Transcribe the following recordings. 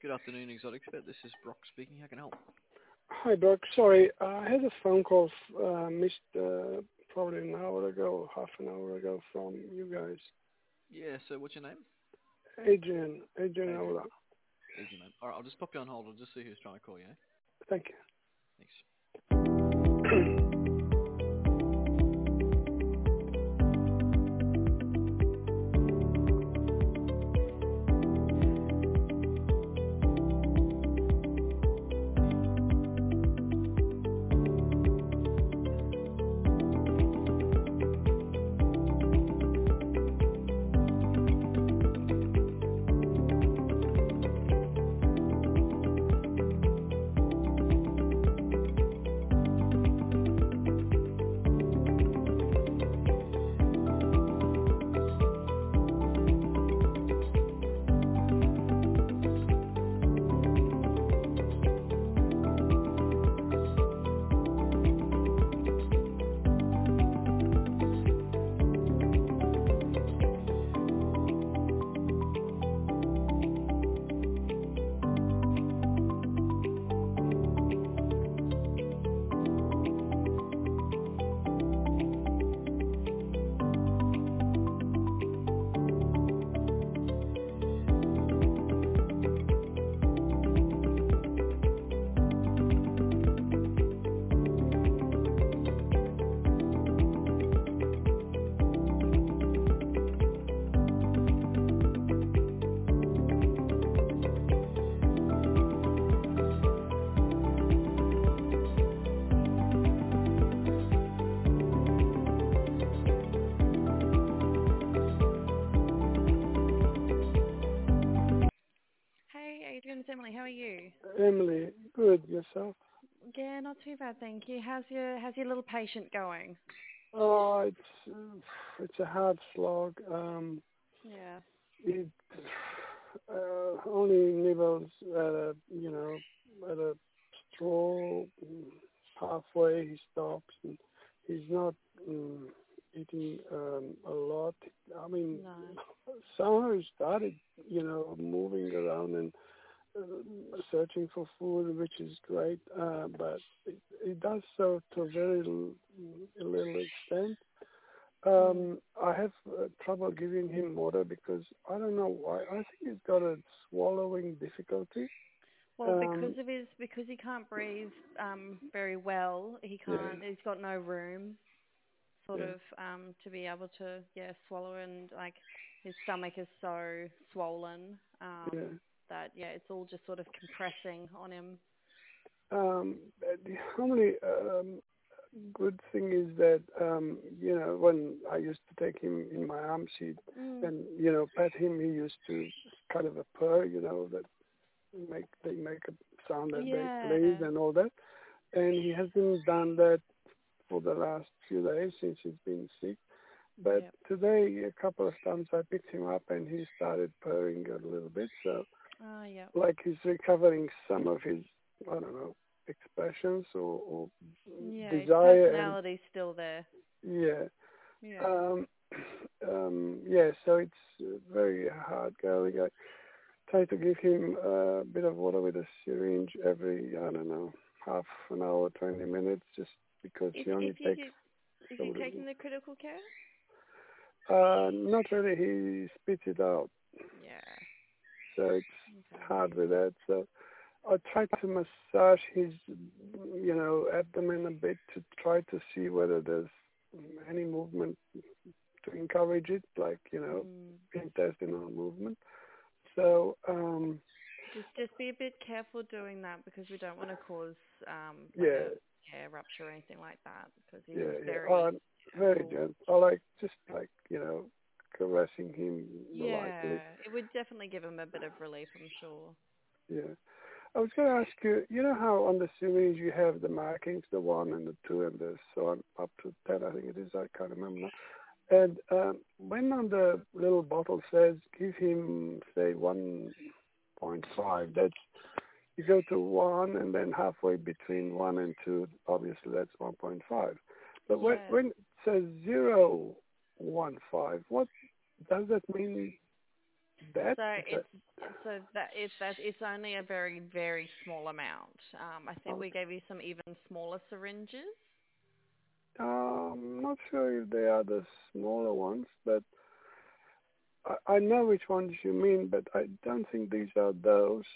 Good afternoon, Exotics Vet. This is Brock speaking. How can I help? Hi, Doc. Sorry, I had a phone call missed probably an hour ago, half an hour ago from you guys. Yeah, so what's your name? Adrian Adrian. Ola. Easy, man. Alright, I'll just pop you on hold. I'll just see who's trying to call you. Thank Thanks. you. Hey, Adrian, it's Emily. How are you? Emily, good yourself? Yeah, not too bad, thank you. How's your little patient going? Oh, it's a hard slog. Yeah. It only nibbles at a straw. Halfway he stops, and he's not eating a lot. I mean, No. somehow he started, moving around and searching for food, which is great, but it does so to a very little extent. I have trouble giving him water because I don't know why. I think he's got a swallowing difficulty. Well, because he can't breathe very well, he Yeah, can't. He's got no room, sort yeah, of, to be able to swallow, and like his stomach is so swollen yeah. that it's all just sort of compressing on him. The only good thing is that when I used to take him in my arms, he'd Mm. and pet him. He used to kind of a purr, that they make a sound that they please Yeah. and all that. And he hasn't done that for the last few days since he's been sick. But Yep. today, a couple of times I picked him up and he started purring a little bit. So, Oh, yep. like he's recovering some of his, I don't know, expressions or Yeah, his desire. And personality's still there. yeah, Yeah. um, yeah. So it's very hard going. I try to give him a bit of water with a syringe every, I don't know, half an hour, 20 minutes, just because Is he only is he takes is so he little. taking the critical care? Not really. He spits it out, Yeah. so it's Okay. hard with that. So I try to massage his, abdomen a bit to try to see whether there's any movement to encourage it, like, Mm. intestinal movement. So, Just be a bit careful doing that because we don't want to cause like yeah, a hair rupture or anything like that because he's yeah, yeah. very Very full. gentle. I like just like, caressing him lightly. Yeah, it would definitely give him a bit of relief, I'm sure. Yeah. I was going to ask you, you know how on the syringe you have the markings, the 1 and the 2 and the so on, up to 10, I think it is, I can't remember now. And when on the little bottle says give him, say, 1.5, that's, you go to 1 and then halfway between 1 and 2, obviously that's 1.5. But Yeah. when it says 0.15, what does that mean That? So Okay. it's only a very, very small amount. I think we Okay. gave you some even smaller syringes. Not sure if they are the smaller ones, but I know which ones you mean, but I don't think these are those.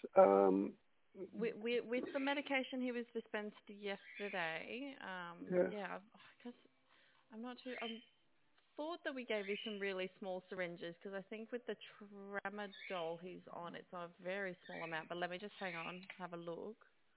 With the medication he was dispensed yesterday, Yeah. yeah, because I'm not too. I thought that we gave you some really small syringes because I think with the tramadol he's on, it's a very small amount. But let me just hang on, have a look.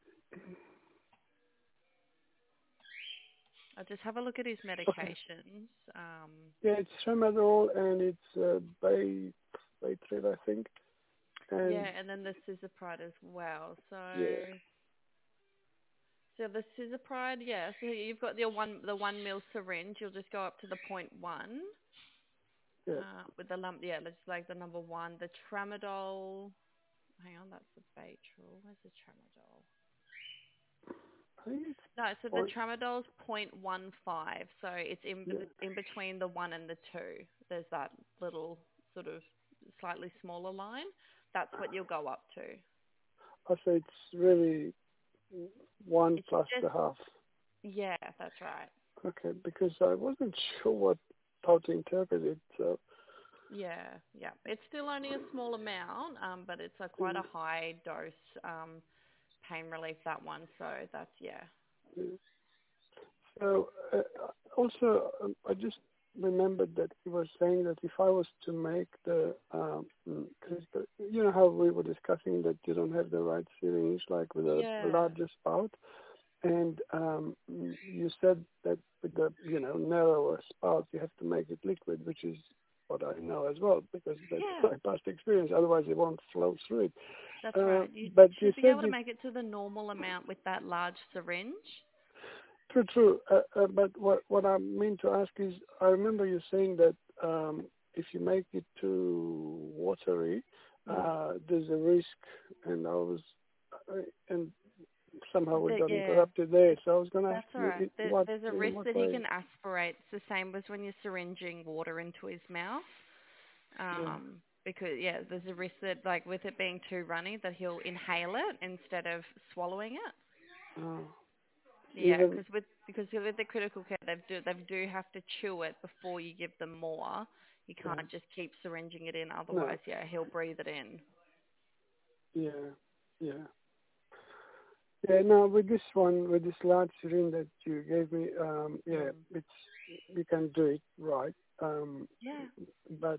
I'll just have a look at his Okay. medications. Yeah, it's tramadol and it's Baytril, I think. Yeah, And and then the Cisapride as well. So, yeah, so the Cisapride, yeah. So you've got the 1 ml syringe. You'll just go up to the point 1 yeah. with the lump. Yeah, that's like the number 1. The tramadol. Hang on, that's the Baytril. Where's the tramadol? I think it's No, so the point. tramadol's 0.15. So it's Yeah. in between the 1 and the 2. There's that little sort of slightly smaller line. That's what you'll go up to. I say it's really one It's plus just the half. Yeah, that's right. Okay, because I wasn't sure how to interpret it. So Yeah, yeah. It's still only a small amount, but it's quite a mm, high dose pain relief, that one. So that's, yeah. yeah. So also, I just remembered that he was saying that if I was to make because you know how we were discussing that you don't have the right syringe, like with a Yeah, larger spout, and you said that with the narrower spout you have to make it liquid, which is what I know as well because that's yeah, my past experience. Otherwise, it won't flow through it. that's right. You But you should be said able to it. make it to the normal amount with that large syringe. True, true. But what I mean to ask is, I remember you saying that if you make it too watery, Mm. there's a risk, and and somehow we got Yeah, interrupted there. So I was going to ask that's all you, right. There's a in risk what that he way? can aspirate. It's the same as when you're syringing water into his mouth. Yeah. Because yeah, there's a risk that like with it being too runny that he'll inhale it instead of swallowing it. Uh, Yeah, even because with the critical care they do have to chew it before you give them more. You yeah. can't just keep syringing it in, No. otherwise yeah he'll breathe it in. Yeah. Yeah. Yeah, no, with this one, with this large syringe that you gave me, yeah, Mm. it's you can do it right. Yeah, But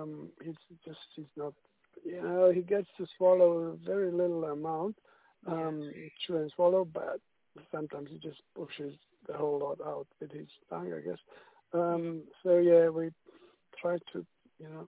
he's not, he gets to swallow a very little amount, yeah, chew and swallow, but sometimes he just pushes the whole lot out with his tongue, I guess. mm. So yeah, we try to, you know,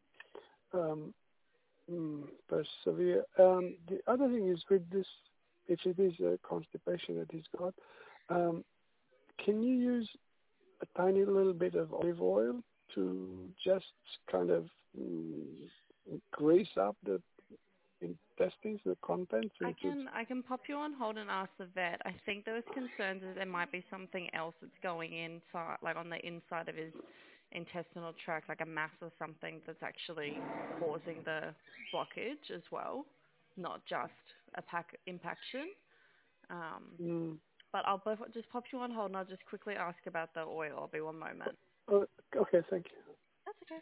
persevere. The other thing is with this, if it is a constipation that he's got, can you use a tiny little bit of olive oil to just kind of grease up the intestines, the contents into. I can pop you on hold and ask the vet. I think there was concerns that there might be something else that's going inside, like on the inside of his intestinal tract, like a mass or something that's actually causing the blockage as well, not just a impaction. Um, Mm, but just pop you on hold and I'll just quickly ask about the oil. I'll be one moment. okay, thank you. That's okay.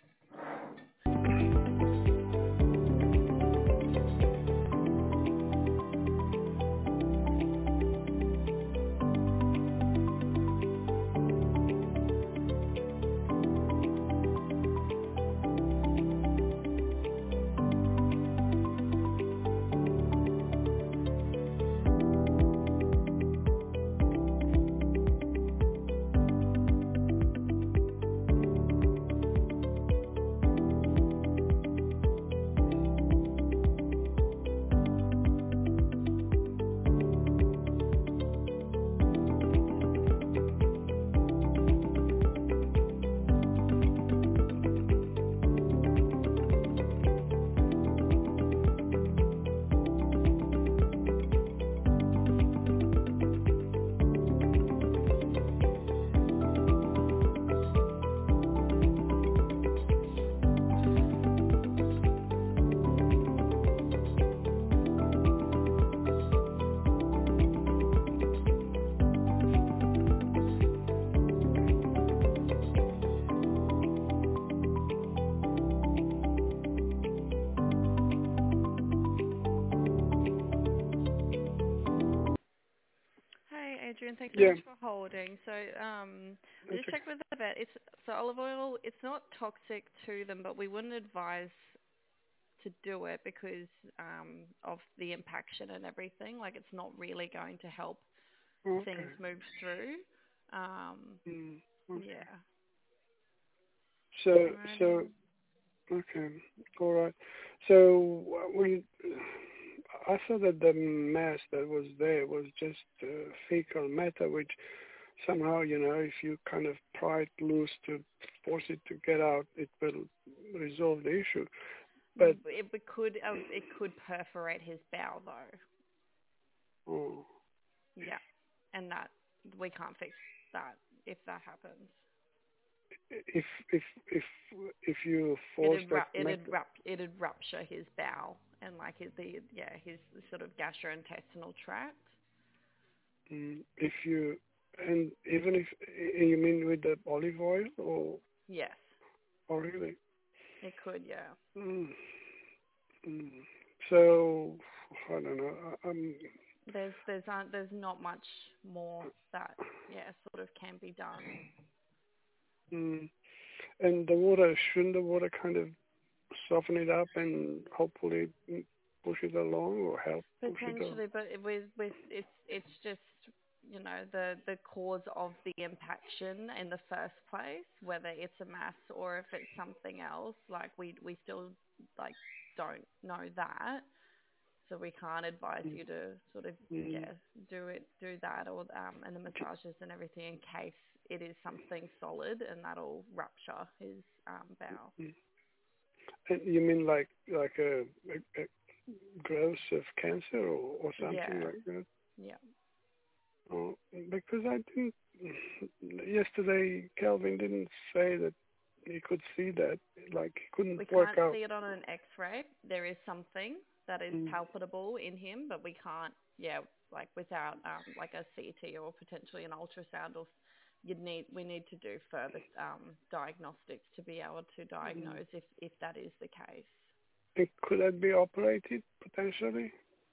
Adrian, thanks so Yeah. much for holding. So, I That's just checked with the vet. So olive oil, it's not toxic to them, but we wouldn't advise to do it because of the impaction and everything. Like, it's not really going to help okay. things move through. Okay. Yeah. So, Alrighty. okay, all right. So I thought that the mass that was there was just fecal matter, which somehow, if you kind of pry it loose to force it to get out, it will resolve the issue. But It could perforate his bowel though. oh, Yeah, and that we can't fix that if that happens. if you force that matter, It'd rupture his bowel and like his sort of gastrointestinal tract. if you and even if you mean with the olive oil Yes, or really. it could. Yeah. Mm. So I don't know. There's not much more that sort of can be done. And shouldn't the water kind of soften it up and hopefully push it along or help push it along? Potentially, but it's just the cause of the impaction in the first place, whether it's a mass or if it's something else. Like we still like don't know that. So we can't advise you to sort of do that or and the massages and everything in case it is something solid and that'll rupture his bowel. And you mean like a growth of cancer or something like that? Yeah. Oh, because I didn't. Yesterday, Calvin didn't say that he could see that. Like he couldn't work out. We can't see it on an X-ray. There is something that is palpable in him, but we can't. Yeah, like without like a CT or potentially an ultrasound, or we need to do further diagnostics to be able to diagnose if that is the case. And could that be operated potentially?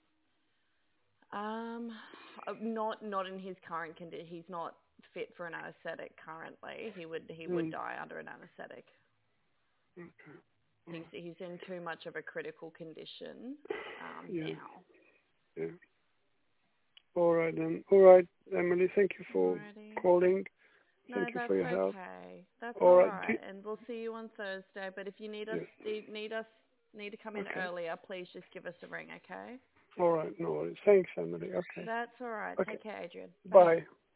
Not in his current condition. He's not fit for an anaesthetic currently. He would die under an anaesthetic. Okay. He's in too much of a critical condition now. Yeah. All right then. All right, Emily. Thank you for calling. Thank you for your help. That's all right. And we'll see you on Thursday. But if you need to come in earlier, please just give us a ring, okay? All right. No worries. Thanks, Emily. Okay. That's all right. Okay. Take care, Adrian. Bye.